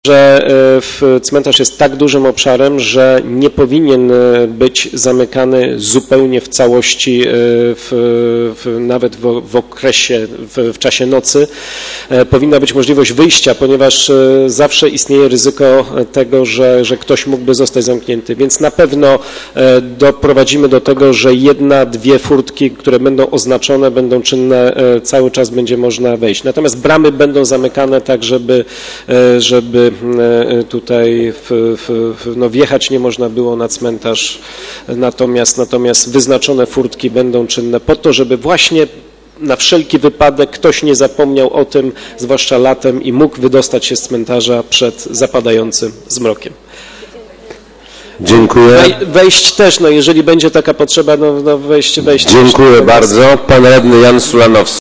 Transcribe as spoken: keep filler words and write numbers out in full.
że cmentarz jest tak dużym obszarem, że nie powinien być zamykany zupełnie w całości, w, w, nawet w, w okresie, w, w czasie nocy. Powinna być możliwość wyjścia, ponieważ zawsze istnieje ryzyko tego, że, że ktoś mógłby zostać zamknięty. Więc na pewno doprowadzimy do tego, że jedna, dwie furtki, które będą oznaczone, będą czynne, cały czas będzie można wejść. Natomiast bramy będą zamykane tak, żeby, żeby tutaj w, w, no wjechać nie można było na cmentarz, natomiast, natomiast wyznaczone furtki będą czynne po to, żeby właśnie na wszelki wypadek ktoś nie zapomniał o tym, zwłaszcza latem, i mógł wydostać się z cmentarza przed zapadającym zmrokiem. Dziękuję. Wejść też, no jeżeli będzie taka potrzeba, no, no wejść, wejść. Dziękuję też, bardzo. Pan radny Jan Sulanowski.